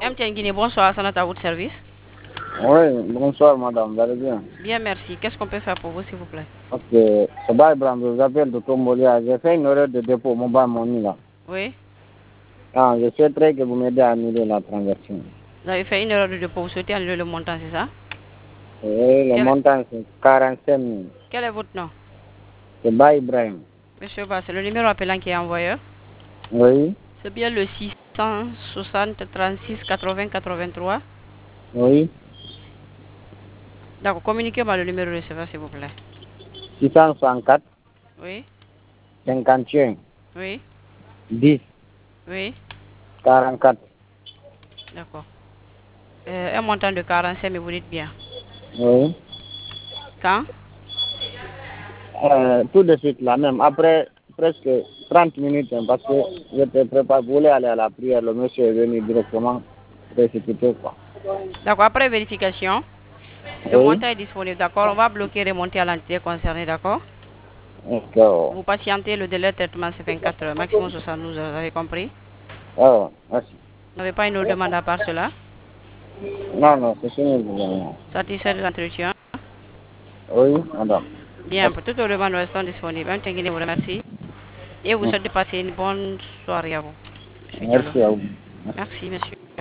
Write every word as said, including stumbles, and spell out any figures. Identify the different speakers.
Speaker 1: M T N Guinée, bonsoir, Sanata, à votre service.
Speaker 2: Oui, bonsoir madame, vous allez bien?
Speaker 1: Bien, merci. Qu'est-ce qu'on peut faire pour vous, s'il vous plaît?
Speaker 2: Ok, c'est Baye Ibrahim, je vous appelle de Tombolia. J'ai fait une erreur de dépôt, mon bas mon là.
Speaker 1: Oui.
Speaker 2: Ah, je souhaiterais que vous m'aidiez à annuler la transaction.
Speaker 1: Vous avez fait une erreur de dépôt, vous souhaitez annuler le montant, c'est ça?
Speaker 2: Oui, le
Speaker 1: Quel,
Speaker 2: montant c'est quarante-cinq mille.
Speaker 1: quel est votre nom?
Speaker 2: C'est Baye Ibrahim.
Speaker 1: Monsieur Ba, c'est le numéro appelant qui est envoyé.
Speaker 2: Oui,
Speaker 1: C'est bien le six cent soixante trente-six quatre-vingts quatre-vingt-trois.
Speaker 2: oui.
Speaker 1: D'accord, communiquez-moi le numéro de receveur, s'il vous plaît.
Speaker 2: six cent soixante-quatre,
Speaker 1: Oui,
Speaker 2: cinquante et un,
Speaker 1: oui,
Speaker 2: dix,
Speaker 1: oui.
Speaker 2: quarante-quatre.
Speaker 1: D'accord. Euh, un montant de quarante-cinq, mais vous dites bien.
Speaker 2: Oui.
Speaker 1: Quand?
Speaker 2: Euh, tout de suite là même, après presque trente minutes, hein, parce que je te prépare, vous voulez aller à la prière, le monsieur est venu directement précipiter quoi.
Speaker 1: D'accord, après vérification, le
Speaker 2: Oui,
Speaker 1: montant est disponible, d'accord? On va bloquer et remonter à l'entité concernée, d'accord?
Speaker 2: d'accord.
Speaker 1: Vous patientez, le délai de traitement c'est vingt-quatre heures, maximum soixante-douze heures, vous avez compris?
Speaker 2: Oh, merci.
Speaker 1: Vous n'avez pas une autre demande à part cela?
Speaker 2: Non, non, c'est fini le gouvernement.
Speaker 1: Satisfait de l'entretien?
Speaker 2: Oui, madame.
Speaker 1: Bien,
Speaker 2: Merci.
Speaker 1: pour toutes les demandes restant disponibles. Un Tenguine vous remercie et vous souhaite de passer une bonne soirée à vous, Monsieur Diallo.
Speaker 2: Merci à vous.
Speaker 1: Merci, monsieur.